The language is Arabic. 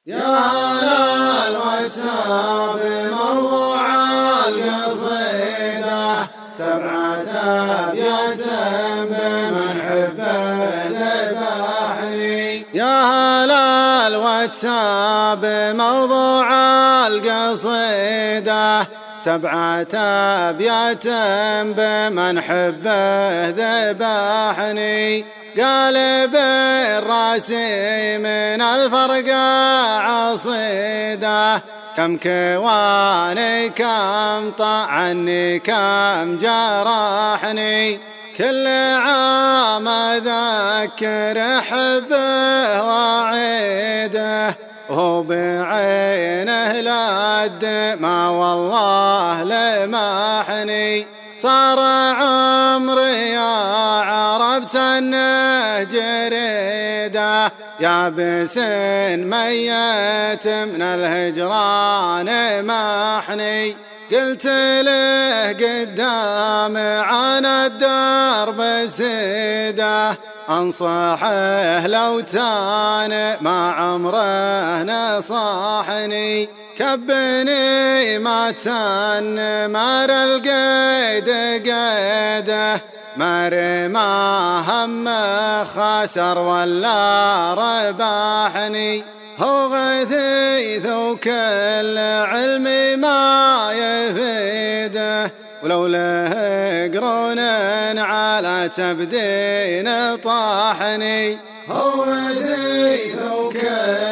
يا هلا الواتساب موضوع القصيدة 7 أبيات بمن حبه ذبحني. يا هلا الواتساب موضوع القصيدة 7 أبيات بمن حبه ذبحني. قالب الراسي من الفرق عصيده كم كواني كم طعني كم جرحني. كل عام أذكر حبه وعيده وهو بعينه للدمع والله لمحني. صار عمري يا عربت انه جريده يابس ميت من الهجران محني. قلت له قدام عن الدرب سيده انصحه لو تان ما عمره نصحني. كبني ما تن مر القيد قيده مر ما هم خسر ولا ربحني. هو غثيث وكل علمي ما يفيده ولو له قرون على تبدين طاحني. هو غثيث وكل